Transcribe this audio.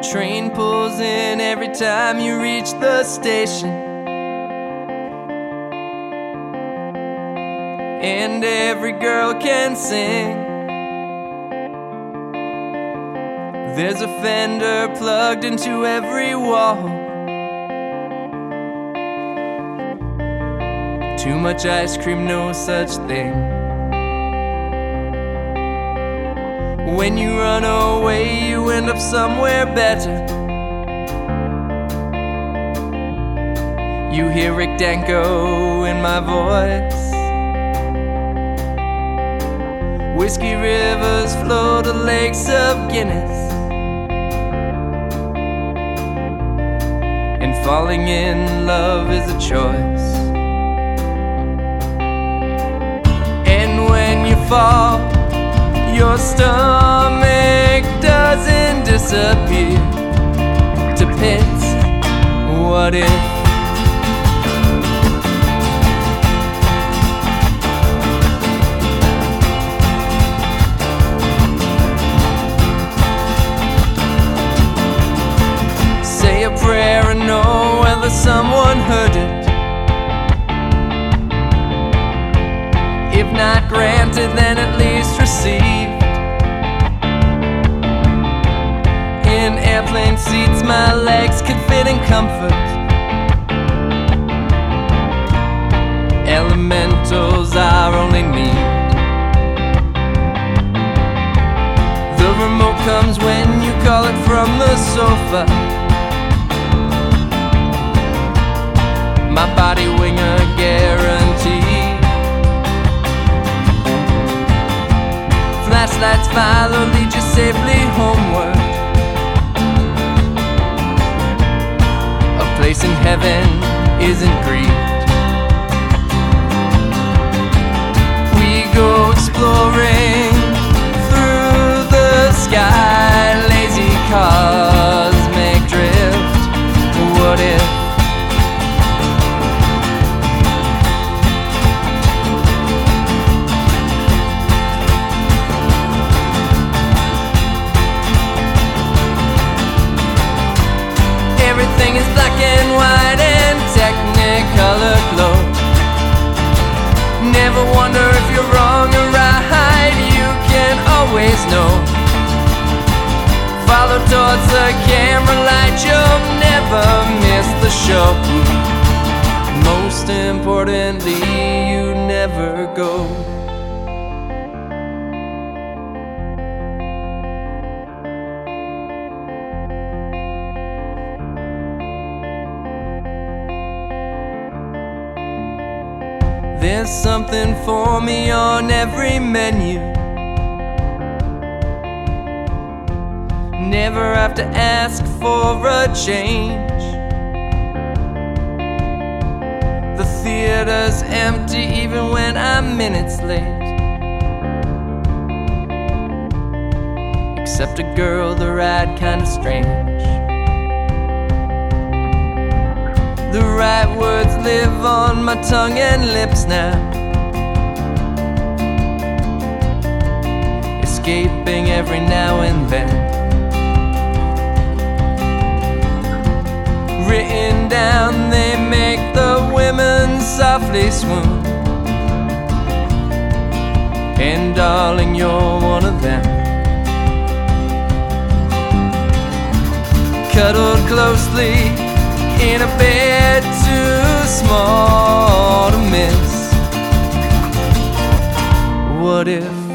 train pulls in every time you reach the station, and every girl can sing. There's a fender plugged into every wall. Too much ice cream, no such thing. When you run away, you end up somewhere better. You hear Rick Danko in my voice. Whiskey rivers flow to lakes of Guinness, and falling in love is a choice. And when you fall, your stomach doesn't disappear to pits. What if? Say a prayer and know whether someone heard it. If not granted, then at least received. In airplane seats, my legs could fit in comfort. Elementals are only need. The remote comes when you call it from the sofa. My body wing a guarantee. Flashlights follow, lead you safely homeward. A place in heaven isn't greed. We go exploring through the sky. Lazy cosmic drift. What if? Everything is black and white and Technicolor glow. Never wonder if you're wrong or right, you can always know. Follow towards the camera light, you'll never miss the show. Most importantly, you never go. There's something for me on every menu. Never have to ask for a change. The theater's empty even when I'm minutes late. Except a girl, the ride kinda strange. The right words live on my tongue and lips now, escaping every now and then. Written down, they make the women softly swoon. And darling, you're one of them. Cuddled closely in a bed too small to miss. What if?